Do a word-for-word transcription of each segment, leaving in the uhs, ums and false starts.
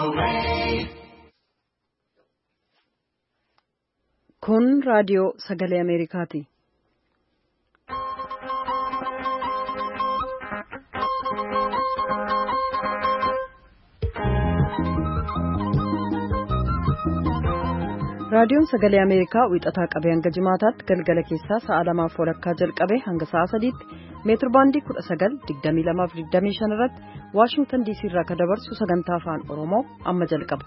Kun raadiyoo sagalee Ameerikaati. Raadiyoon sagalee Ameerikaa wixataa qabee hanga jimaataatti galgala keessaa sa'a lamaaf walakkaa jalqabee hanga sa'a sadiitti meetir baandii kudha sagal digdamii lamaaf digdamii shan irratti Waashingtan diisii irraa kan dabarsu sagantaa afaan Oromoo amma jalqaba.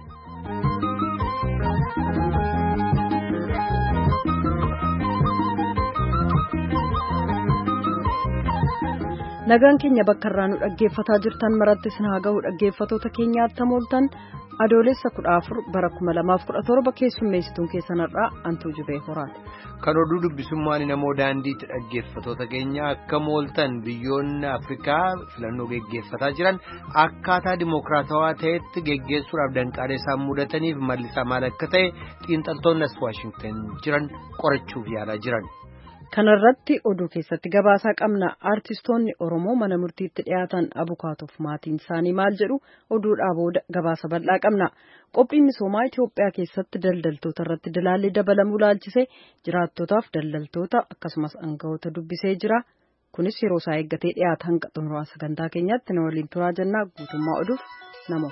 Nagaan keenya bakka irraa nu dhaggeeffataa jirtan maratti isin haa ga'u dhaggeeffatoota keenyaatti mooltan adoolessa kudha afur bara kuma lamaaf kudha torba keessummeessituun keessanirraa antuu jubee horaati. Kan oduu dubbisummaan namoo daandiitti dhaggeeffatoota keenya akka mooltan biyyoonni Afrikaa filannoo geggeeffataa jiran akkaataa dimokiraatawaa ta'etti geggeessuudhaaf danqaalee isaan mudataniif mallisaa maal akka ta'e xiinxaltoonni as Waashingtan jiran qorachuuf yaalaa jiran. Kanarratti oduu keessatti gabaasaa qabna. Artistoonni Oromoo mana murtiitti dhiyaatan abukaatoof maatiin isaanii maal jedhu oduudhaa booda gabaasa bal'aa qabna. Qophiin misoomaa Itoophiyaa keessatti daldaltoota irratti dilaalli dabalamuu laalchisee jiraattotaaf daldaltoota akkasumas aangawoota dubbisee jira. Kunis yeroo isaa eeggatee dhiyaata hanga xumuraa sagantaa keenyaatti na waliin turaa jennaa guutummaa oduuf namo.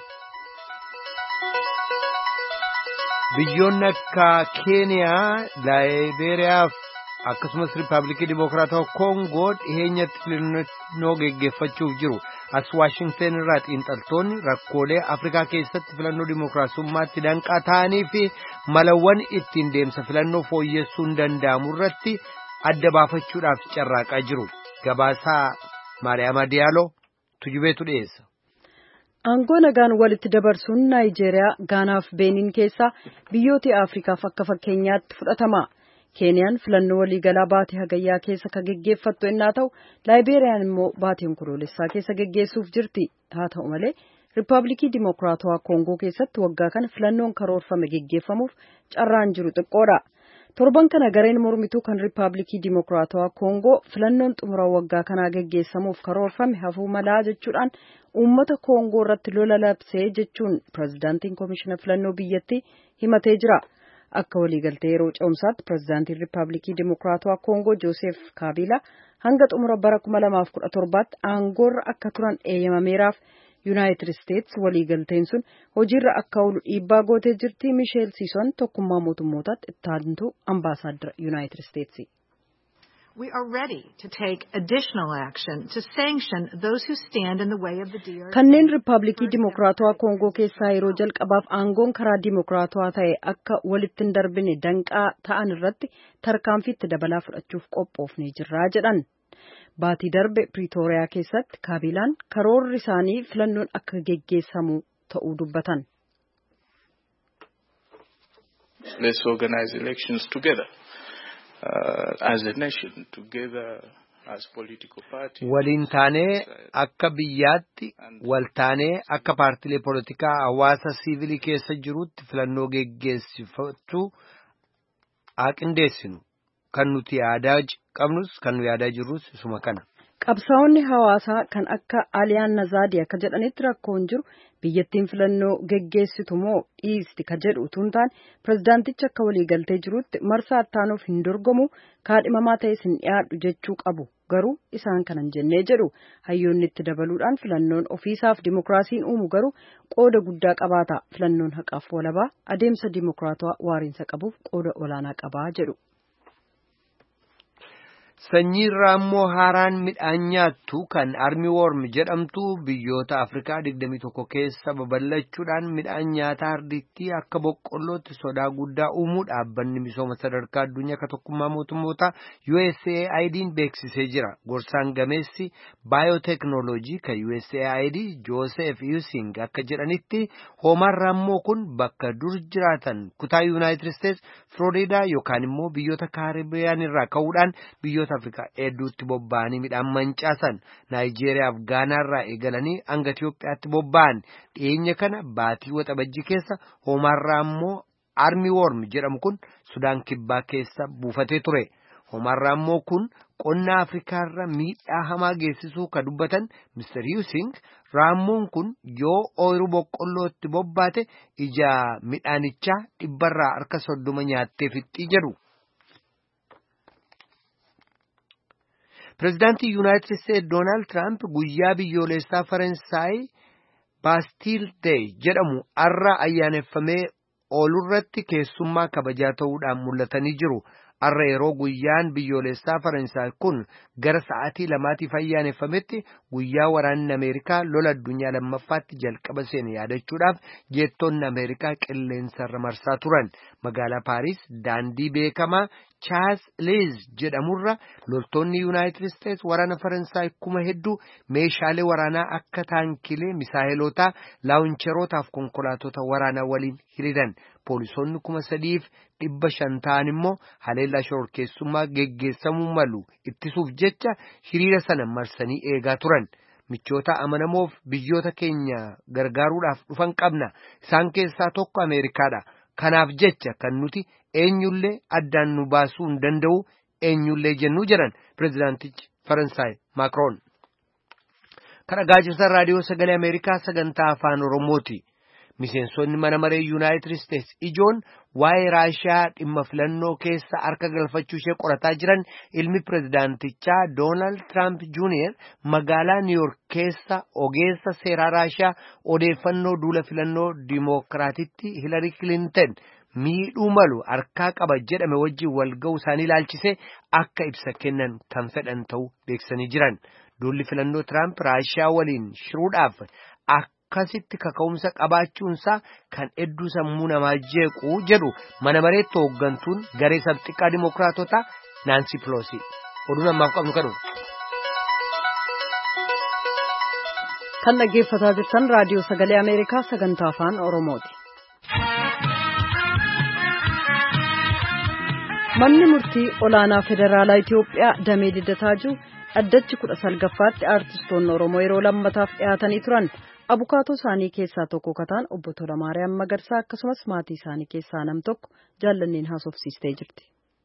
Biyyoonni akka Keeniyaa, Laayibeeriyaa akkasumas Riippaabilikii Dimokiraatawaa Koongoo dhiheenyatti filannoo geggeeffachuuf jiru. As Waashingtan irraa xiinxaltoonni rakkoolee Afrikaa keessatti filannoo dimokiraasummaatti danqaa ta'anii fi malawwan ittiin deemsa filannoo fooyyessuun danda'amu irratti adda baafachuudhaaf carraaqaa jiru. Gabaasaa Maariyaama Diyaaloo tujubeetu dhiyeessa. Aangoo nagaan walitti dabarsuun Naayijeeriyaa, Gaanaa fi Beeniin keessaa biyyoota Afrikaaf akka fakkeenyaatti fudhatama. Keeniyaan filannoo waliigalaa baatii hagayyaa keessa kan geggeeffattu ennaa ta'u Laayibeeriyaan immoo baatii onkoloolessaa keessa geggeessuuf jirti. Haa ta'u malee Riippaabilikii Dimokiraatawaa Koongoo keessatti waggaa kana filannoon karoorfame geggeeffamuuf carraan jiru xiqqoodha. Torban kana gareen mormituu kan Riippaabilikii Dimokiraatawaa Koongoo filannoon xumura waggaa kanaa geggeessamuuf karoorfame hafuu malaa jechuudhaan uummata Koongoo irratti lola labsee jechuun pirezidaantiin koomishina filannoo biyyattii himatee jira. Akka waliigaltee yeroo ce'umsaatti pirezidaantiin Riippaabilikii Dimokiraatawaa Koongoo Joosef Kaabilaa hanga xumura bara kuma lamaaf kudha torbaatti aangoorra akka turan eeyyamameeraaf Yuunaayitid Isteets waliigalteen sun hojiirra akka oolu dhiibbaa gootee jirti. Misheel Siison tokkummaa mootummootaatti itti aantuu ambaasaaddara Yuunaayitid Isteetsi. We are ready to take additional action to sanction those who stand in the way of the D R C. Kanneen Riippaabilikii Dimokiraatawaa Koongoo keessaa yeroo jalqabaaf aangoon karaa dimokiraatawaa ta'e akka walitti hin darbine danqaa ta'an irratti tarkaanfiitti dabalaa fudhachuuf qophoofnee jirraa jedhan. Baatii darbe Piriitooriyaa keessatti Kaabilaan karoorri isaanii filannoon akka geggeessamu ta'uu dubbatan. Let's organize elections together. Uh, as a nation, together as political parties. Waliin taanee akka biyyaatti wal taanee akka paartilee poolitikaa hawaasa siivilii keessa jirutti filannoo geggeessifachuu qindeessinu. Kan nuti yaadaa qabnus kan nu yaadaa jirrus isuma kana. Qabsaa'onni hawaasaa kan akka Aliyaan Nazaadii akka jedhanitti rakkoon jiru biyyattiin filannoo geggeessitu moo dhiisti ka jedhu utuu hin taane pirezidaantichi akka waliigaltee jirutti marsaa ittaanuuf hin dorgomu kaadhimamaa ta'es hin dhiyaadhu jechuu qabu garuu isaan kanan jennee jedhu hayyoonni itti dabaluudhaan filannoon ofiisaaf dimokiraasiin uumu garuu qooda guddaa qabaata filannoon haqaaf walabaa adeemsa dimokiraatawaa waariinsa qabuuf qooda olaanaa qabaa jedhu. Sanyii raammoo haaraan midhaan nyaattu kan armi worm jedhamtu biyyoota Afrikaa digdamii tokko keessa babal'achuudhaan midhaan nyaataa ardittii akka boqqollootti sodaa guddaa uumuu dhaabbanni misooma sadarkaa addunyaa akka tokkummaa mootummoota U S A I D'n beeksisee jira. Gorsaan gameessi baayoteknooloojii kan U S A I D Joosef Yusing akka jedhanitti hoomaan raammoo kun bakka dur jiraatan kutaa Yuunaayitid Isteets Floriidaa yookaan immoo biyyoota Kaaribiyaan irraa ka'uudhaan biyyoota Afrikaa hedduutti bobba'anii midhaan mancaasan Naayijeeriyaa fi Gaanaa irraa eegalanii hanga Itiyoophiyaatti bobba'an dhiyeenya kana baatii waxabajjii keessa hoomaan raammoo armi worm jedhamu kun Sudaan kibbaa keessa buufatee ture. Hoomaan raammoo kun qonna Afrikaarra miidhaa hamaa geessisuu ka dubbatan Mister Yusing raammoon kun yoo ooyiruu boqqollootti bobbaate ija midhaanichaa dhibbarraa harka soddoma nyaattee fixxii jedhu. Pireezidaantii Yuunaayitid Isteetsi Doonaald Tiraamp guyyaa biyyoolessaa Faransaay Baastil Day jedhamu har'a ayyaaneffamee oolurratti keessummaa kabajaa ta'uudhaan mul'atanii jiru. Har'a yeroo guyyaan biyyoolessaa Faransaay kun gara sa'aatii lamaatiif ayyaaneffametti guyyaa waraanni Ameerikaa lola addunyaa lammaffaatti jalqaba seene yaadachuudhaaf jeettonni Ameerikaa qilleensarra marsaa turan. Magaalaa Paariis daandii beekamaa Chaas-Eliz jedhamurra loltoonni Yuunaayitid Isteetsi waraana Faransaay kuma hedduu meeshaalee waraanaa akka taankilee, misaayilotaa, laawuncherootaaf konkolaatota waraanaa waliin hiriiran. Poolisoonni kuma sadiif dhibba shan ta'an immoo haleellaa shororkeessummaa geggeessamuu malu ittisuuf jecha hiriira sana marsanii eegaa turan. Michoota amanamoof biyyoota keenya gargaaruudhaaf dhufan qabna. Isaan keessaa tokko Ameerikaadha. Kanaaf jecha kan nuti eenyullee addaan nu baasuu hin danda'u eenyullee jennuu jedhan pireezidaantichi Faransaay Maakroon. Kana gaajirsan raadiyoo sagalee Ameerikaa sagantaa afaan Oromooti. Miseensonni mana maree Yuunaayitid Isteetsi ijoon waa'ee Raashiyaa dhimma filannoo keessa harka galfachuu ishee qorataa jiran ilmi pireezidaantichaa Doonaald Tiraamp Juuniyer magaalaa Niiwuork keessa ogeessa seeraa Raashiyaa odeeffannoo duula filannoo Dimookiraatitti Hilarii Kilinton miidhuu malu harkaa qaba jedhame wajjin wal ga'uu isaanii ilaalchisee akka ibsa kennan kan fedhan ta'uu beeksisanii jiran. Duulli filannoo Tiraamp Raashiyaa waliin shiruudhaaf akkasitti kaka'umsa qabaachuunsaa kan hedduu sammuu namaa jeequu jedhu mana mareetti hooggantuun garee sabxiqqaa Dimookiraatotaa Naansi Piloosi. Oduun ammaaf qabnu kanuma. Kan dhaggeeffataa jirtan raadiyoo sagalee Ameerikaa sagantaa afaan Oromooti. Manni murtii olaanaa federaalaa Itiyoophiyaa damee diddataa jiru dhaddachi kudha salgaffaatti aartistoonni Oromoo yeroo lammataaf dhiyaatanii turan. Abukaatoo isaanii keessaa tokko kataan obbo Tola Maariyaam Magarsaa akkasumas maatii isaanii keessaa nam tokko jaallanneen haasofsiistee jirti.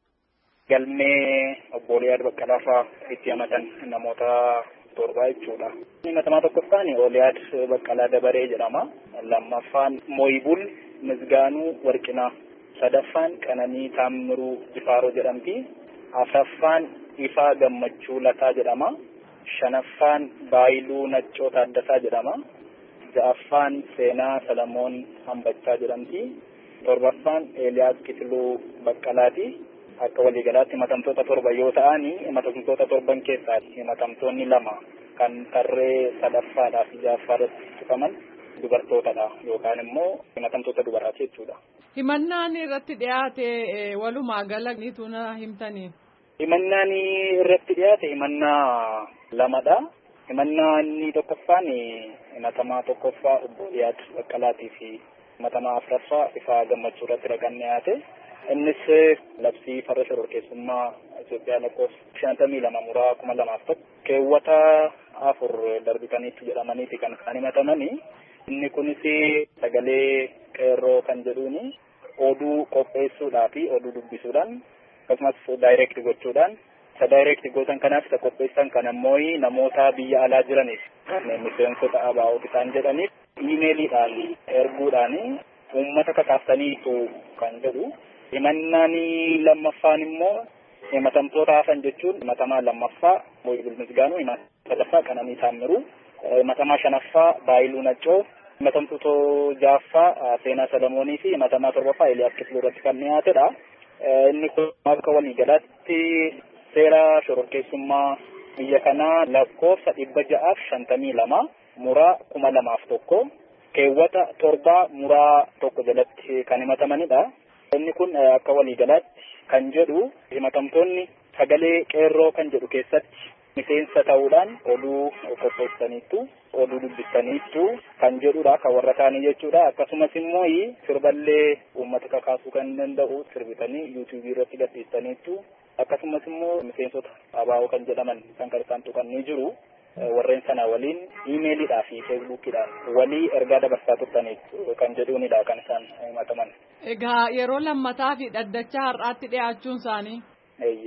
Galmee obbo Liyaad Baqqalaafaa itti himatan namoota torbaa jechuudha. Himatamaa tokkoffaan Liyaad Baqqalaa Dabaree jedhama. Lammaffaan Mooyibul Misgaanuu Warqinaa. Sadaffaan Qananii Taammiruu Jifaaroo jedhamti. Afraffaan Ifaa Gammachuu Lataa jedhama. Shanaffaan Baayiluu Naccoo Taaddasaa jedhama. Ja'affaan Seenaa Salamoon Hambachaa jedhamti. Torbaffaan Eeliyaas Kitiluu Baqqalaati. Akka waliigalaatti himatamtoota torba yoo ta'an himatamtoota torban keessaa himatamtoonni lama kan tarree sadaffaadhaa fi ja'affaarratti tuqaman dubartootadha yookaan immoo himatamtoota dubaraati jechuudha. Himannaan irratti dhiyaate walumaa gala ni tuna himtanii. Himannaan irratti dhiyaate himannaa lamadha. Himannaa inni tokkoffaan himatamaa tokkoffaa obbo Liyaad Baqqalaatii fi himatamaa afuraffaa Ifaa Gammachuu irratti dhaqan dhiyaate. Innis labsii farra shororkeessummaa Itoophiyaa lakkoofsa shantamii lama muraa kuma lamaaf tokko keewwata afur darbitaniitti jedhamaniiti kan isaan himatamanii. Inni kunis sagalee qeerroo kan jedhuuni oduu qopheessuudhaa fi oduu dubbisuudhaan akkasumas daayireekti gochuudhaan isa daayireekti gootan kanaaf isa qopheessan kan ammoo namoota biyya alaa jiraniif kanneen miseensota abaa'ooti isaan jedhaniif iimeeliidhaan erguudhaan uummata kakaaftaniitu kan jedhu. Himannaan lammaffaan immoo himatamtoota hafan jechuun himatamaa lammaffaa Mooyibul Misgaanuu, himatamaa sadaffaa Qananii Taammiruu, himatamaa shanaffaa Baayiluu Naccoo, himatamtoota ja'affaa Seenaa Salamoonii fi himatamaa torbaffaa Eeliyaas Kitiluu irratti kan dhiyaatedha. Inni kun akka waliigalaatti seera shororkeessummaa biyya kanaa lakkoofsa dhibba ja'aaf shantamii lama muraa kuma lamaaf tokko keewwata torbaa muraa tokko jalatti kan himatamanidha. Inni kun akka waliigalaatti kan jedhu himatamtoonni sagalee qeerroo kan jedhu keessatti miseensa ta'uudhaan oduu qopheessaniitu oduu dubbisaniitu kan jedhudha kan warra kaanii jechuudha. Akkasumas immoo sirballee uummata kakaasuu kan danda'u sirbitanii yuutuubii irratti gadhiistaniitu akkasumas immoo miseensota abaa'oo kan jedhaman kan kan isaan tuqanii jiru. Warreen sana waliin iimeelidhaa fi feesbuukidhaan walii ergaa dabarsaa turtaniitu kan jedhuunidha kan isaan himataman. Egaa yeroo lammataa fi dhaddacha har'aatti dhiyaachuun isaanii. Eeyyee.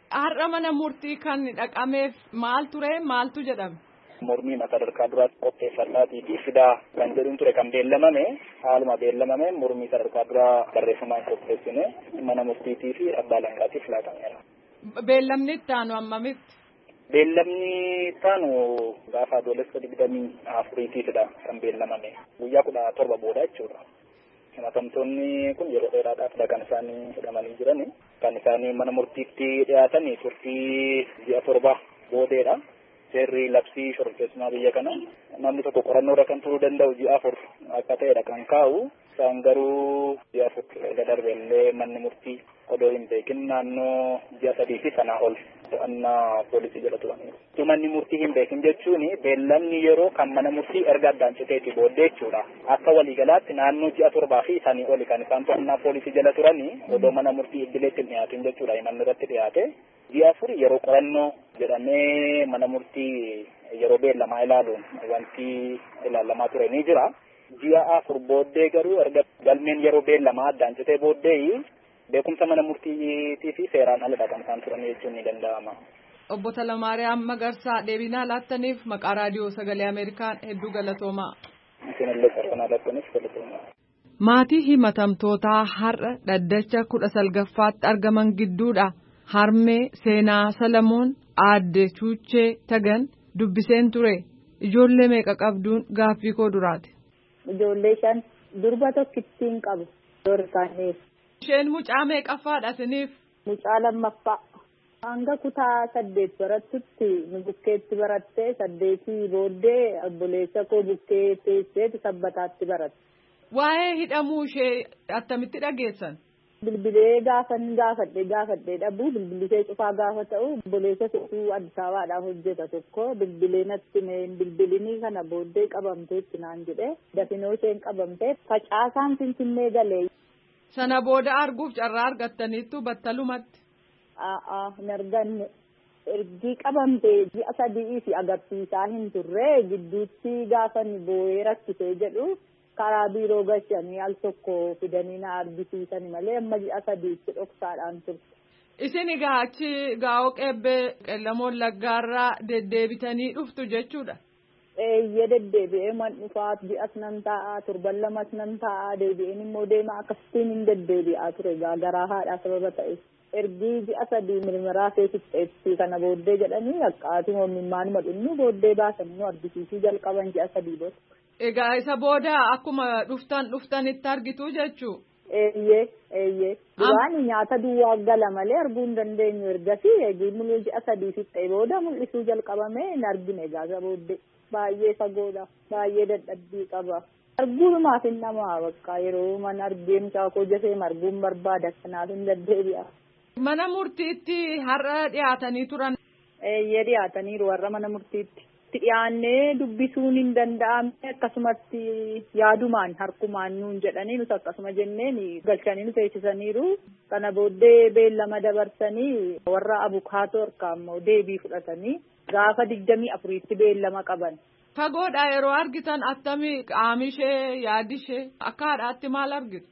Har'a mana murtii kan dhaqameef maal ture maaltu jedhame? Mormii sadarkaa duraatti qopheeffannaatii fi fidaa kan jedhuun ture kan beellamame haaluma beellamame mormii sadarkaa duraa barreeffamaan qopheessine mana murtiitii fi abbaa alangaatiif laatameera. Beellamni itti aanu hammamitti? Beellamni itti aanu gaafa adoolessa digdamii afuriitiifidha kan beellamame guyyaa kudha torba booda jechuudha. Himatamtoonni kun yeroo dheeraadhaaf kan isaanii hidhamanii jiran kan isaanii mana murtiitti dhiyaatan turtii ji'a torba boodeedha. Seerri labsii shororkeessummaa biyya kana namni tokko qorannoodha kan turuu danda'u ji'a afur akka ta'edha kan kaa'u. Isaan garuu ji'a afur erga darbellee manni murtii odoo hin beekin naannoo ji'a sadii fi sanaa ol to'annaa poolisii jala turaniiru. Manni murtii hin beekin jechuun beellamni yeroo kan mana murtii erga addaan citeeti booddee jechuudha. Akka waliigalaatti naannoo ji'a torbaa fi sanii oli kan isaan to'annaa poolisii jala turanii odoo mana murtii idileetti hin dhiyaatin jechuudha. Himanni irratti dhiyaate. Ji'a afur yeroo qorannoo jedhamee mana murtii yeroo beellamaa ilaaluun wanti ilaalamaa ture ni jira. Ji'a afur booddee garuu erga galmeen yeroo beellamaa addaan citee booddee beekumsa mana murtiitii fi seeraan aladha kan isaan turan jechuun ni danda'ama. Obbo Talamaariyaam Magarsaa deebinaa laattaniif maqaa raadiyoo sagalee Ameerikaan hedduu galatoomaa. Isinillee sarbanaa laattaniif galatoomaa. Maatii himatamtootaa har'a dhaddacha kudha salgaffaatti argaman gidduudha. Harmee Seenaa Salamoon aadde Chuuchee Tagan dubbiseen ture. Ijoollee meeqa qabduun gaaffii koo duraati. Ijoollee shan durba tokkittiin qabu. Dorkaaniif. Isheen mucaa meeqaffaadha isiniif? Mucaa lammaffaa. Hanga kutaa saddeet barattutti nu bukkeetti barattee saddeetii booddee obboleessa koo bukkee teesseeti sabbataatti baratte. Waa'ee hidhamuu ishee attamitti dhageessan? Bilbilee gaafan gaafadhe gaafadhe dhabuu bilbilisee cufaa gaafa ta'u obboleessa tokko Addis Ababaadhaaf hojjeta tokko bilbilee natti meen bilbilinii kana booddee qabamteetti naan jedhe dafinoo isheen qabamtee facaasaan Finfinnee galee. Sana booda arguuf carraa argattaniittu battalumatti. Aa hin arganne ergi qabamtee ji'a sadii fi agarsiisaa hin turre gidduutti gaafan boo'ee rakkisee jedhu. Karaa biiroo gashanii al tokko fidanii na argisiisan malee amma ji'a sadiitti dhoksaadhaan turte. Isin egaa achi gaa'oo qeebbee qellamoon laggaarraa deddeebitanii dhuftu jechuudha. Eeyyee deddeebi'ee man dhufaat ji'as nan taa'aa turban lamas nan taa'aa deebi'een immoo deemaa akkasitiin hin deddeebi'aa ture garaa haadhaa sababa ta'e. Ergi ji'a sadii mirmiraa keessatti kana booddee jedhanii haqqaatii hoomimmaan madunnu booddee baasanii nu argisiisuu jalqaban ji'a sadii booda. Egaa isa booda akkuma dhuftan dhuftanitti argitu jechuu? Eeyyee eeyyee. Duraan nyaata duwwaa gala malee arguu hin dandeenyu ergasii eegii mul'uu ji'a sadii fi ta'e booda mul'isuu jalqabamee hin argine egaa isa booddee baay'ee fagoodha baay'ee dadhabbii qaba. Arguunumaaf hin namaa bakka yeroo mana argee mucaa koo jasee arguun barbaada kanaaf hin deddeebi'a. Mana murtiitti har'a dhiyaatanii turan? Eeyyee dhiyaataniiru warra mana murtiitti. Dhiyaannee dubbisuun hin danda'amne akkasumatti yaadumaan harkumaan nuun jedhanii nus akkasuma jenneen galchanii nu teessisaniiru. Kana booddee beellama dabarsanii warra abukaatoo harkaa immoo deebii fudhatanii gaafa digdamii afuriitti beellama qaban. Fagoodhaa yeroo argitan attamii qaamishee yaadishee akka haadhaatti maal argitu?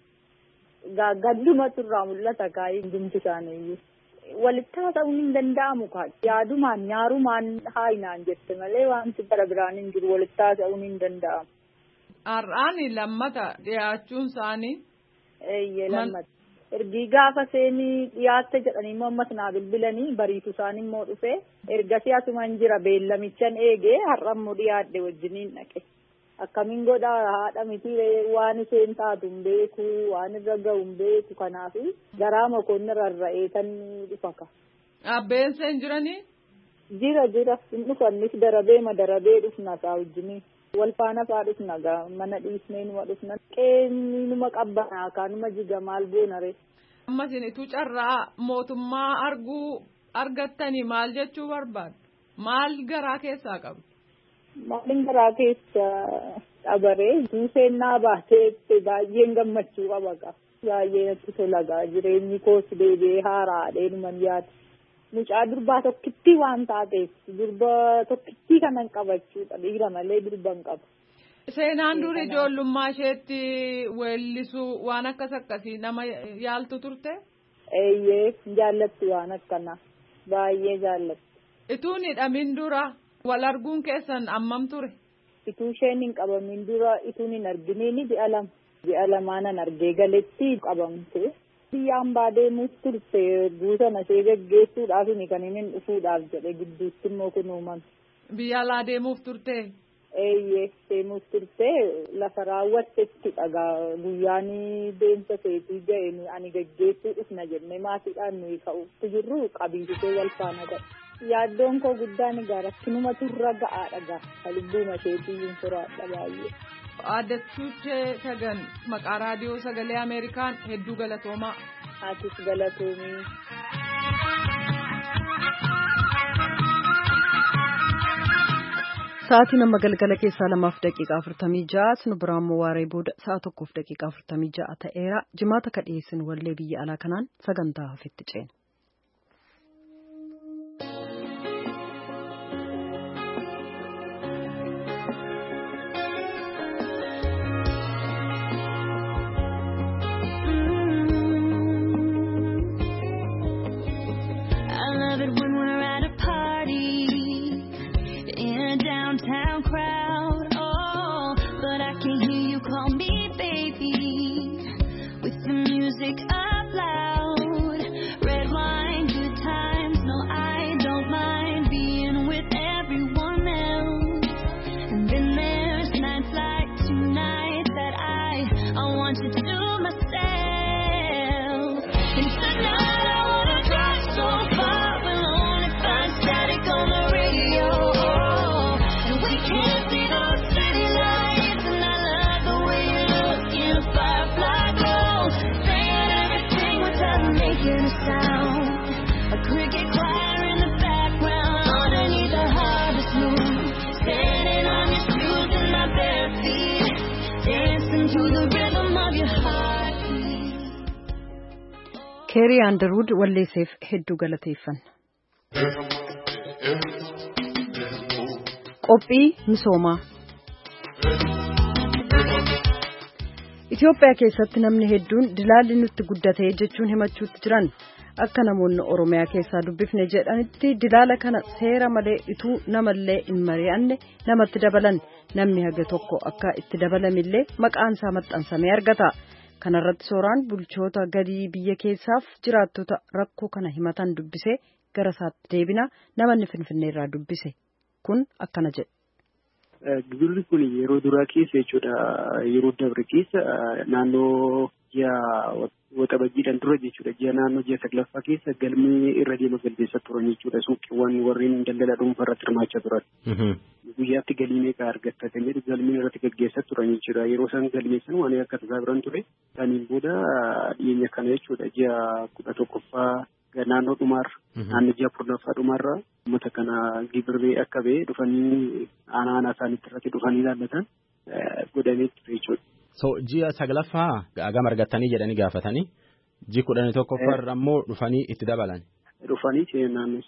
Gaddumatu irraa mul'ata kaayee hundumti isaaniiyyuu. Walitti haasa'uun hin danda'amu kaa yaadumaan nyaarumaan haayinaan jette malee wanti bara biraan hin jiru walitti haasa'uun hin danda'amu. Har'aan lammata dhiyaachuun isaanii. Eeyyee lammata. Ergi gaafa seenii dhiyaatte jedhanii immoo ammas naa bilbilanii bariitu isaan immoo dhufe ergasii asumaan jira beellamichan eegee har'a immoo dhiyaadhe wajjiniin dhaqe. Akkamiin godhaa haadha miti waan isheen taatu hin beeku waan irra gahu hin beeku kanaaf garaa mokoonni rarra'ee kan dhufaka. Abbeen seen jiranii? Jira jira hin dhufannis darabee ma darabee dhufna isaa wajjinii wal faana fa'aa dhufna gaa mana dhiisnee numa dhufna qeenni numa qabbanaa kaanuma jiga maal goonare. Amma isinitu carraa mootummaa arguu argattanii maal jechuu barbaadu? Maal garaa keessaa qabu? Maalin garaa keessa dhabaree seenaa baatee baay'een gammachuu qaba gaa baay'ee natti tola gaa jireenyi koos deebi'ee haaraadhee numan yaadu mucaa durbaa tokkittii waan taateef durba tokkittii kanan qabachuudha dhiira malee durban qaba. Seenaan duri ijoollummaa isheetti weellisuu waan akkas akkasii nama yaaltu turte? Eeyyee jaallatti waan akkanaa. Baay'ee jaalladha. Ituun hidhamin dura wal arguun keessan ammam ture? Ituu isheen hin qabamin dura ituun hin arginiin ji'a lama. Ji'a lamaanan argee galetti qabamte. Biyyaan baadeemus turte guutana ishee geggeessuudhaaf kan inni dhufuudhaaf jedhe gidduutti immoo kun uumame. Biyya alaa deemuuf turte? Eeyyee deemuuf turte lafa raawwattetti dhagaa guyyaan deemsa seetii ga'een ani geggeessuu dhufna jennee maatiidhaan nuyi ka'uutti jirru qabiisitee wal faana ta'e. Yaaddoon koo guddaan egaa rakkinuma turra ga'aadha gaa lubbuuma isheetii hin furaadha baay'ee. Aaddachuuchee Tagan maqaa raadiyoo sagalee Ameerikaan hedduu galatoomaa. Atis galatoomii. Sa'aatiin amma galgala keessaa lamaaf daqiiqaa afurtamii ja'a nu biraan immoo waaree booda sa'a tokkoof daqiiqaa afurtamii ja'a ta'eera. Jimaata ka dhiyeessin wallee biyya alaa kanaan sagantaa hafetti ceena. Downtown crowd, oh, but I can hear you call me baby with the music up loud. Red wine, good times, no, I don't mind being with everyone else. And then there's nights like tonight that I, I want to do myself. And tonight I wanna drive so far alone and find static on the radio. Can't see those city lights, and I love the way you look in a firefly glow. Saying everything without making a sound. A cricket choir in the background underneath the harvest moon. Standing on your shoes and my bare feet, dancing to the rhythm of your heartbeat. Kerry Underwood walleesseef hedduu galateeffanna. Qophii misoomaa. Itoophiyaa keessatti namni hedduun dilaalli nutti guddatee jechuun himachuutti jiran akka namoonni Oromiyaa keessaa dubbifne jedhanitti dilaala kana seera malee ituu namallee hin mari'anne namatti dabalan namni haga tokko akka itti dabalamillee maqaan isaa maxxansamee argata. Kanarratti sooraan bulchoota gadii biyya keessaaf jiraattota rakkoo kana himatan dubbisee gara isaatti deebina namanni Finfinneerraa dubbise. Kun akkana jedhe. Gibirri kun yeroo duraa keessa jechuudha yeroo dabre keessa naannoo ji'a waxabajjiidhaan dura jechuudha ji'a naannoo ji'a saglaffaa keessa galmee irra deema galmeessaa turan jechuudha suuqiiwwan warreen daldala dhuunfaa irratti hirmaachaa turan. Guyyaatti galii meeqa argatta kan jedhu galmeen irratti gaggeessaa turan jechuudha yeroo isaan galmeessan waan akka tasaa biran ture. Saniin booda dhiyeenya kana jechuudha ji'a kudha tokkoffaa naannoo dhumaarra naannoo ji'a kurnaffaa dhumaarra uummata kana gibirri akka ba'e dhufanii aanaa aanaa isaaniitti irratti dhufanii ilaallatan godhamee ture jechuudha. So ji'a saglaffaa hagam argattanii jedhanii gaafatanii ji'a kudhanii tokkoffaarra immoo dhufanii itti dabalan. Dhufanii naannoo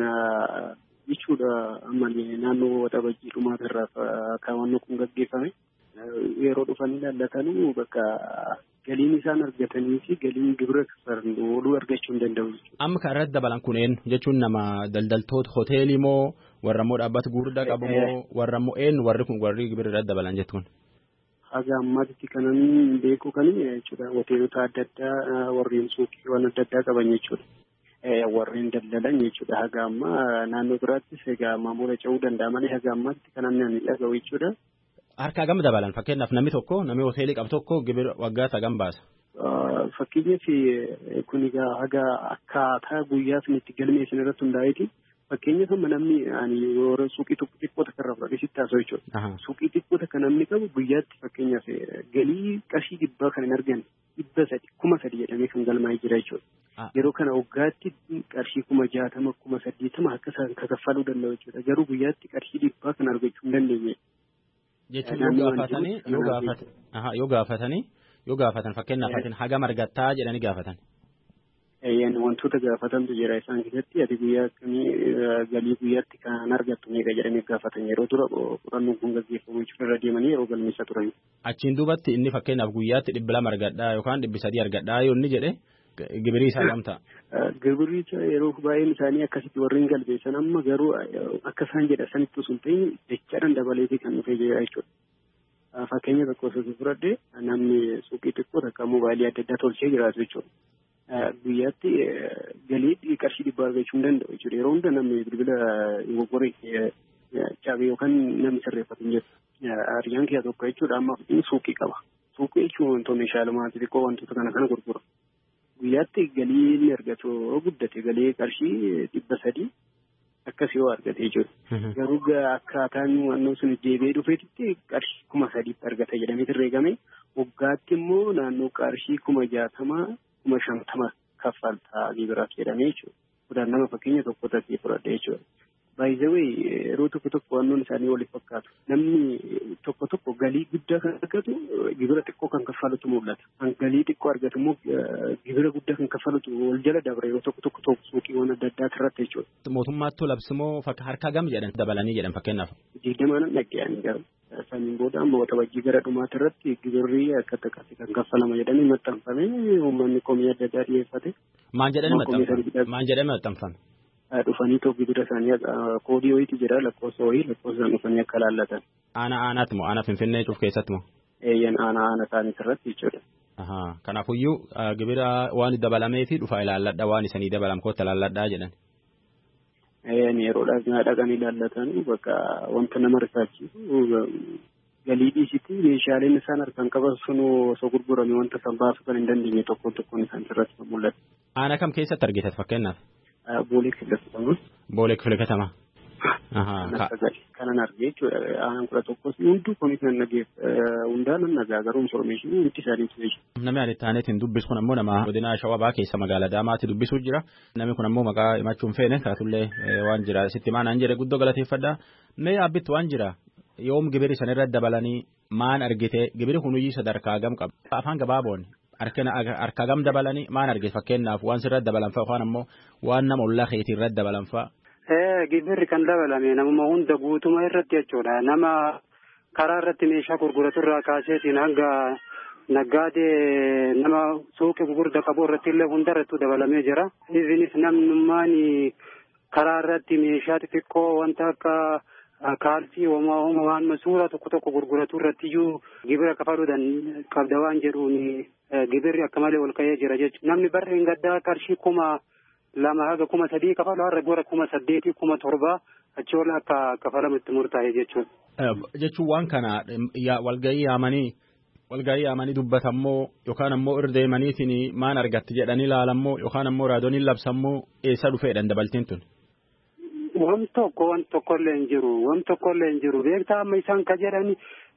sun jechuudha ammallee naannoo waxabajjii dhumaatarraaf kaawwannoo kun gaggeeffame yeroo dhufanii ilaallatanuu bakka galiin isaan argatanii fi galiin gibira kafaran ooluu argachuu hin danda'u jechuudha. Amma kan irratti dabalan kunneen jechuun nama daldaltoota hoteelii moo warra immoo dhaabbata gurguddaa qabu moo warra immoo eenyu warri kun warri gibira irratti dabalan jettuun. Haga ammaatti kanan beeku kan jechuudha hoteelota adda addaa warreen suuqiiwwan adda addaa qaban jechuudha. Warreen daldalan jechuudha haga amma naannoo biraattis egaa maamula ce'uu danda'a malee haga ammaatti kanan ni dhaga'u jechuudha. Harka hagam dabalan fakkeenyaaf namni tokko namni hoteelii qabu tokko gibira waggaa hagam baasa. Fakkeenyaaf kun egaa haga akkaataa guyyaa sanitti galmeessan irratti hundaa'eeti. Fakkeenyaaf amma namni yeroo suuqii xiqqoo takka irraa fudhatee sitti haasa'u jechuudha. Suuqii xiqqoo takka namni qabu guyyaatti fakkeenyaaf galii qarshii dhibbaa kan hin arganne dhibba sadi kuma sadi jedhamee kan galmaa'ee jira jechuudha. Yeroo kana waggaatti qarshii kuma jaatama kuma saddeetama akka isaan kaffaluu danda'u jechuudha. Garuu guyyaatti qarshii dhibbaa kan argachuu hin dandeenye. Jechuun yoo gaafatanii yoo gaafatan yoo gaafatanii yoo gaafatan fakkeenyaaf atin hagam argattaa jedhanii gaafatan. Eeyyaan wantoota gaafatantu jira isaan keessatti ati guyyaa akkamii galii guyyaatti kan argattu meeqa jedhanii gaafatan yeroo dura qorannoon kun gaggeeffamu jechuudha irra deemanii yeroo galmeessaa turan. Achiin duubatti inni fakkeenyaaf guyyaatti dhibba lama argadhaa yookaan dhibbi sadii argadhaa yoo inni jedhe gibirii isaa gamtaa. Gibirri yeroo baay'een isaanii akkasitti warreen galbeessan amma garuu akka isaan jedha sanitti osoo hin ta'in jechaadhaan dabaleetii kan dhufee jira jechuudha. Fakkeenya tokko osoo fudhadhe namni suuqii xiqqoo takka mobaayilii adda addaa tolchee jiraatu jechuudha. Guyyaatti galii qarshii dhibbaa argachuu hin danda'u jechuudha. Yeroo hunda namni bilbila gogoree cabee yookaan namni sirreeffatu hin jiru. Hariyyaan keessaa tokko jechuudha amma suuqii qaba. Suuqii jechuun wantoota meeshaalee maatii xiqqoo wantoota kana kana gurgura. Guyyaatti galii inni argatu guddate galii qarshii dhibba sadii akkas yoo argate jechuudha. Garuu akkaataan wantoonni sun deebi'ee dhufeetti qarshii kuma sadiitti argata jedhamee herreegame waggaatti immoo naannoo qarshii kuma jaatama kuma shantama kaffaltaa gibiraaf jedhamee jechuudha. Kudhaan nama fakkeenya tokko taasisee fudhadhe jechuudha. Baay'ee yeroo tokko tokko wantoonni isaanii waliif fakkaatu. Namni tokko tokko galii guddaa kan argatu gibira xiqqoo kan kaffalutu mul'ata. Kan galii xiqqoo argatu immoo gibira guddaa kan kaffalutu wal jala dabra yeroo tokko tokko tokko suuqiiwwan adda addaa irratti jechuudha. Mootummaatti labsimoo harka gam jedhan dabalanii jedhan fakkeenyaaf. Digdamaan dhaggeeyanii garuu saniin booda amma waxabajjii gara dhumaati irratti gibirri akka takkatti kan kaffalama jedhanii maxxanfame uummanni komii adda addaa dhiyeeffate. Maal jedhanii maxxanfame? Maal jedhanii maxxanfame? Dhufanii tokko gibira isaanii koodii wayiitu jira lakkoofsa wayii lakkoofsa dhufanii akka laallatan. Aanaa aanaatti moo aanaa finfinnee cuuf keessatti moo? Eeyyan aanaa aanaa isaanii irratti jechuudha. Kanaafuyyuu gibira waan dabalamee fi dhufaa ilaalladha waan isanii dabalam kootta ilaalladhaa jedhan. Yeroodhaaf dhaqanii ilaallatan bakka wanta nama rifaachisu galii dhiisitti meeshaaleen isaan harkaan qaban sun osoo gurgurame wanta isaan baasuu kan hin dandeenye tokkoon tokkoon isaan irratti mul'ata. Aanaa kam keessatti argitan fakkeenyaaf? Boolee filatama. Boolee filatama. Kanan argee jechuudha. Aanaan kudha tokkos hunduu kunis nan nageef hundaan nan nagaa garuu information hundi isaaniitu jechuudha. Namni ani taaneetiin dubbisu kun ammoo nama godina Shawabaa keessa magaalaa Daamaatti dubbisuu jira. Namni kun ammoo maqaa himachuun feene kaatullee waan jira sitti maanaan jedhe guddoo galateeffadha. Mee abbitti waan jira yoom gibiri sanirra dabalanii maan argite gibiri kunuyyii sadarkaa gam qaba. Afaan gabaaboon harka gam dabalanii maan argite fakkeenyaaf waan sirra dabalan fa'a yookaan ammoo waan nama ollaa keetii irra dabalan fa'a. Gibirri kan dabalame namuma hunda guutuma irratti jechuudha. Nama karaa irratti meeshaa gurguratu irraa kaaseetiin hanga naggaadee nama suuqii gurgurda qabu irratti illee hunda irrattuu dabalamee jira. Isinis namnummaan karaa irratti meeshaa xixiqqoo wanta akka kaalsii waan suura tokko tokko gurguratu irratti iyyuu gibira kafaluudhaan qabda waan jedhuun gibirri akka malee ol ka'ee jira jechuudha. Namni barri hin gaddaa qarshii kuma lama haga kuma sadii kafalu har'a gara kuma saddeetii kuma torbaa achi ol akka kafalamu itti murtaa'e jechuudha. Jechuun waan kana walgahii yaamanii walgahii yaamanii dubbatammoo yookaan ammoo irra deemaniitiin maan argatti jedhanii ilaalammoo yookaan ammoo raadooniin labsammoo eessa dhufeedhaan dabaltiin tun. Wan tokko wan tokkollee hin jiru wan tokkollee hin jiru beektaa amma isaan ka jedhani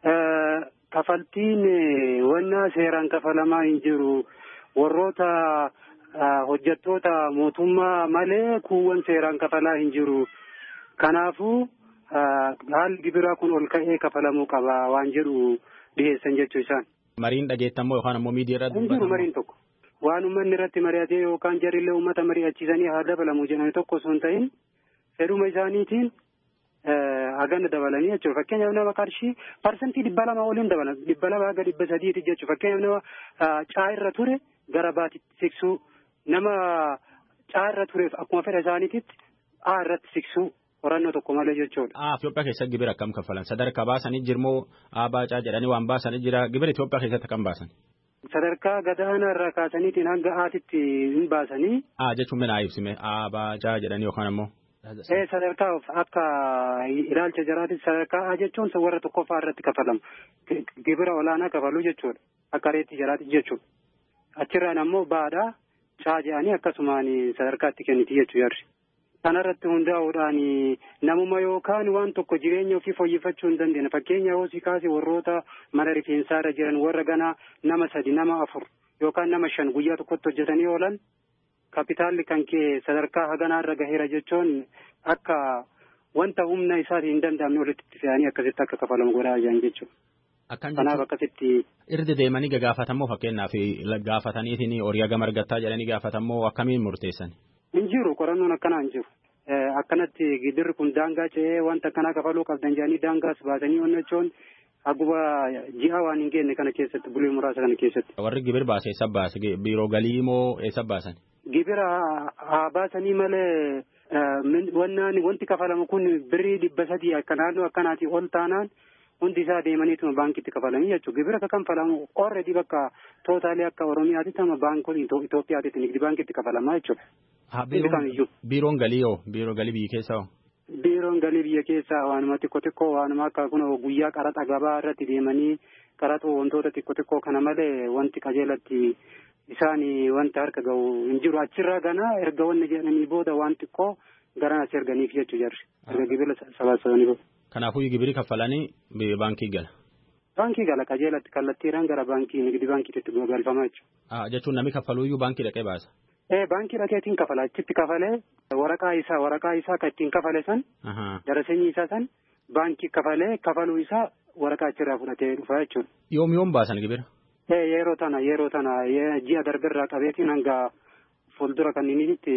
kafaltiin wanna seeraan kafalamaa hin jiru warroota hojjettoota mootummaa malee kuuwwan seeraan kafalaa hin jiru. Kanaafuu haalli gibiraa kun ol ka'ee kafalamuu qaba waan jedhu dhiyeessan jechuu isaan. Mariin dhageettammoo yookaan ammoo miidiyaa irratti dubbatamu. Hin jiru mariin tokko. Waan uummanni irratti mari'atee yookaan jarillee uummata mari'achiisanii haa dabalamu jedhanii tokko osoo hin ta'in fedhuma isaaniitiin hagana dabalanii jechuudha. Fakkeenyaaf nama qarshii parsantii dhibba lama waliin dabalan dhibba lama haga dhibba sadiiti jechuudha. Fakkeenyaaf nama caa irra ture gara baatitti siqsuu. Nama caa irra tureef akkuma fedha isaaniititti A irratti siqsuu qorannoo tokko malee jechuudha. Ah, Itoophiyaa keessatti gibira akkam kaffalan? Sadarkaa baasanii jirmoo aabaa caa jedhanii waan baasanii jira. Gibira Itoophiyaa keessatti akkam baasan? Sadarkaa gadaana irraa kaasaniitiin hanga aatitti hin baasanii. Ah, jechuun mina ibsime aabaa caa jedhanii yookaan ammoo. Eh, sadarkaa akka ilaalcha jaraatti sadarkaa A jechuun warra tokkoffaa irratti kafalama. Gibira olaanaa kafaluu jechuudha. Akka reetti jaraatti jechuudha. Achirraan ammoo baadhaa. Caa jedhanii akkasumaan sadarkaatti kenniti jechuu jarri. Kanarratti hundaa'uudhaan namuma yookaan waan tokko jireenya ofii fooyyeffachuu hin dandeenye. Fakkeenya hoosii kaasee warroota mana rifeensaa irra jiran warra ganaa nama sadi nama afur yookaan nama shan guyyaa tokkotti hojjetanii oolan kapitaalli kan kee sadarkaa haganaa irra gaheera jechuun akka wanta humna isaatii hin danda'amne walitti fe'anii akkasitti akka kafalamu godhaa jiran jechuudha. Kanaaf akkasitti irra deemanii gaafatammoo fakkeenyaaf gaafataniitiin horii hagam argattaa jedhanii gaafatammoo akkamiin murteessan? Hin jiru qorannoon akkanaa hin jiru. Akkanatti gibirri kun daangaa ce'ee wanta akkanaa kafaluu qabdan jedhanii daangaas baasanii onnachuun Akkuma ji'a waan hin geenye kana keessatti bulee muraasa kana keessatti. Warri gibira baase eessa baase? Biiroo galii moo eessa baasan? Gibira haa baasanii malee wannaan wanti kafalamu kun birrii dhibba sadii akka naannoo akkanaati ol taanaan hundi isaa deemaniituma baankiitti kafalanii jechuudha. Gibira akka kanfalamu already bakka tootaalii akka Oromiyaatti tama baankonni Itoophiyaatti nigdi baankiitti kafalamaa jechuudha. Biiroon galii hoo? Biiroo galii biyya keessaa hoo? Biiroon galii biyya keessaa waanuma xiqqoo xiqqoo waanuma akka kun guyyaa qaraxa gabaa irratti deemanii qaraxa wantoota xiqqoo xiqqoo kana malee wanti qajeelatti isaan wanti harka ga'u hin jiru. Achirraa ganaa erga wanni jedhanii booda waan xiqqoo garanas erganiif jechuu jarri. Erga gibira sabaasabanii booda. Kanaafuu gibiri kaffalanii baankii gala. Baankii gala qajeelatti kallattiidhaan gara baankii nigdi baankiitti galfamaa jechuudha. Jechuun namni kaffaluuyyuu baankii dhaqee baasa. Ee baankii dhaqeetiin kafala achitti kafalee waraqaa isaa waraqaa isaa kan ittiin kafale san daraseenyi isaa san baankii kafalee kafaluu isaa waraqaa achirraa fudhatee dhufa jechuudha. Yoom yoom baasan gibira? Ee yeroo tana yeroo tana ji'a darberraa qabeetiin hanga fuuldura kan inni itti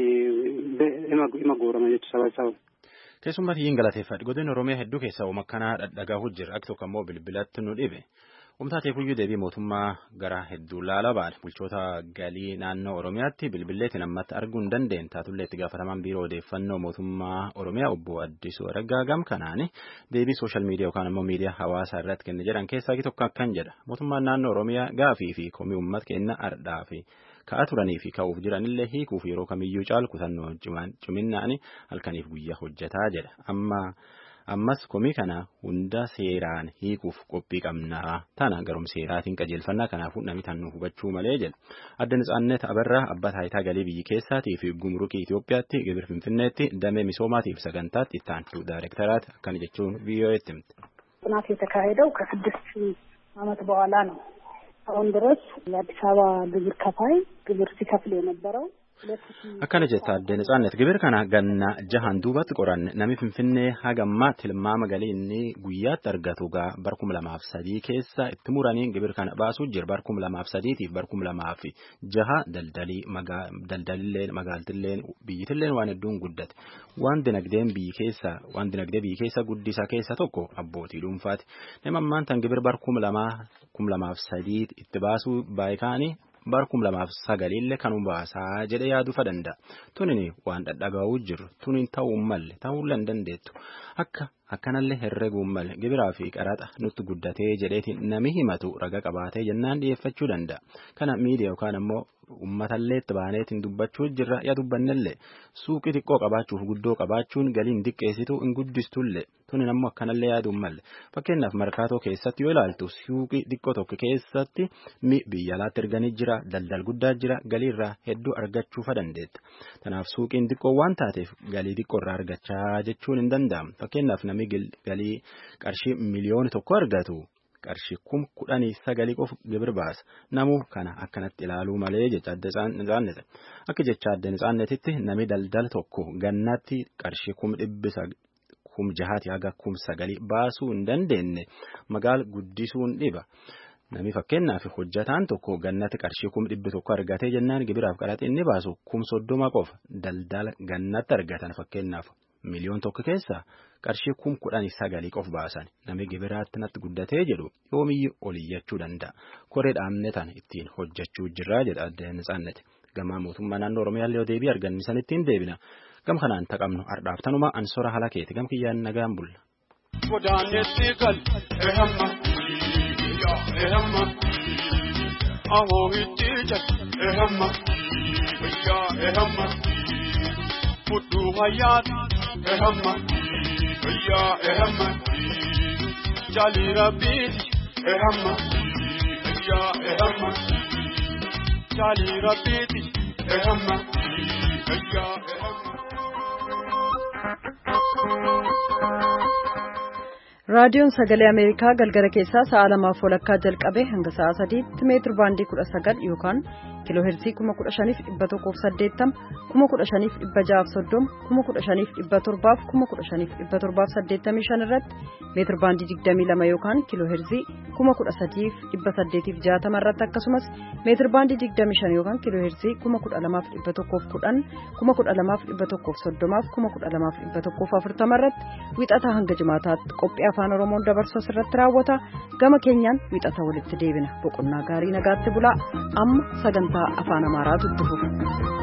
ima goorama jechuudha sabaa Keessumatti hin galateeffadhu. Godina Oromiyaa hedduu keessaa uuma akkanaa dhadhagahu jira. Akka tokko immoo bilbilatti nu dhibe. Humtaateef iyyuu deebii mootummaa gara hedduu laala ba'an. Bulchoota galii naannoo Oromiyaatti bilbilleetiin ammatti arguu hin dandeenye. Taatullee itti gaafatamaan biiroo odeeffannoo mootummaa Oromiyaa obbo Addisuu Araggaa gam kanaani deebii sooshaal miidiyaa yookaan immoo miidiyaa hawaasaa irratti kenne jedhan keessaa tokko akkan jedha. Mootummaan naannoo Oromiyaa gaafii fi komii uummata keenya ardhaa fi ka'aa turanii fi ka'uuf jiranillee hiikuuf yeroo kamiyyuu caalu kutannoo ciminnaani halkaniif guyyaa hojjetaa jedha. Amma ammas komii kana hunda seeraan hiikuuf qophii qabnaa tana garum seeraatiin qajeelfannaa kanaafuu namni tannuu hubachuu malee jedha. Adda Nitsaannet Abarraa abbaa taayitaa galii biyyi keessaatii fi gumrukii Itoophiyaatti gibir Finfinneetti damee misoomaatiif sagantaatti itti aantu daayirektaraati akkana jechuun ቪኦኤtti himte. ጥናት የተካሄደው ከስድስት ዓመት በኋላ ነው። አሁን ድረስ የአዲስ አበባ ግብር ከፋይ ግብር ሲከፍል የነበረው akkana jetta Adda Nitsaannet gibir kana ganna jahan duubatti qoranne namni Finfinnee hagammaa tilmaama galii inni guyyaatti argatu gaa barkum lamaaf sadii keessa itti muranii gibir kana baasuu jira barkum lamaaf sadiitiif barkum lamaaf jaha daldalii daldalilleen magaaltilleen biyyitilleen waan hedduun guddate waan dinagdeen biyyi keessa waan dinagdee biyyi keessa guddisa keessa tokko abbootii dhuunfaati nama ammaan tan gibir barkum lamaa kum lamaaf sadii itti baasuu baay'ikaanii barkum lamaaf sagaliillee kanuu baasaa jedhe yaaduu danda'a. Tunini waan dhadhagaa'uu jiru tunin ta'uu malle ta'uu hin dandeettu akka akkanallee herreeguun malle gibiraa fi qaraxa nutti guddatee jedheetiin nami himatu raga qabaatee jennaan dhiyeeffachuu danda'a. Kana miidiyaa yookaan ammoo uummatallee itti baaneetiin dubbachuu jirra yaa dubbannellee suuqii xiqqoo qabaachuuf guddoo qabaachuun galiin diqqeessituu hin guddistullee tunin ammoo akkanallee yaaduun malle fakkeenyaaf markaatoo keessatti yoo ilaaltu suuqii xiqqoo tokko keessatti mi biyya alaatti erganii jira daldal guddaa jira galiirraa hedduu argachuufa dandeetta. Kanaaf suuqiin xiqqoo waan taateef galii xiqqoorraa argachaa jechuun hin danda'amu. Fakkeenyaaf namni galii qarshii miliyoona tokko argatu qarshii kum kudhanii sagalii qof gibir baasa. Namuu kana akkanatti ilaaluu malee jecha Adda Nitsaannet. Akka jecha Adda Nitsaannetitti nami daldala tokko gannaatti qarshii kum dhibbisa kum jahaati haga kum sagalii baasuu hin dandeenye magaala guddisuun dhiba. Nami fakkeenyaaf hojjataan tokko gannatti qarshii kum dhibbi tokko argatee jennaan gibiraaf qaraxa inni baasu kum soddoma qofa daldala gannatti argatan fakkeenyaaf miliyoon tokko keessa qarshii kum kudhanii sagalii qof baasan nami gibiraatti natti guddatee jedhu yoomiyyuu oliyyachuu danda'a. Koree dhaabne tan ittiin hojjechuu jirraa jedha Adda Nitsaannet. Gamaa mootummaa naannoo Oromiyaa illee deebii argannisan ittiin deebina. Gam kanaan taqabnu ardhaaf tanuma ansora halakeeti gam kiyyaan nagaan bulla. Ehamma, aho itija. Ehamma, ya ehamma, mutu hayat. Ehamma, ya ehamma, jali rabbi. Ehamma, ya ehamma, jali rabbi. Ehamma, ya ehamma. raadiyoon sagalee ameerikaa galgala keessaa sa'a lamaaf walakkaa jalqabe hanga sa'a sadiitti meetir baandii kudha sagal yookaan kiiloo heerzii kuma kudha shaniif dhibba tokkoof saddeettama, kuma kudha shaniif dhibba ja'aaf soddoma, kuma kudha shaniif dhibba torbaaf, kuma kudha shaniif dhibba torbaaf saddeettamii shan irratti meetir baandii digdamii lama yookaan kiiloo heerzii kuma kudha sadiif dhibba saddeetiif jaatama irratti akkasumas meetir baandii digdamii shan yookaan kiiloo heerzii kuma kudha lamaaf dhibba tokkoof kudhan, kuma kudha lamaaf dhibba tokkoof soddomaaf, kuma kudha lamaaf dhibba tokkoof afurtama irratti wixataa hanga jimaataatti qophii afaan Oromoon dabarsu irratti raawwata. Gama keenyaan wixata walitti deebina. Boqonnaa gaarii nagaatti bulaa. Amma sagantaa afaan Amaaraatu itti fufa.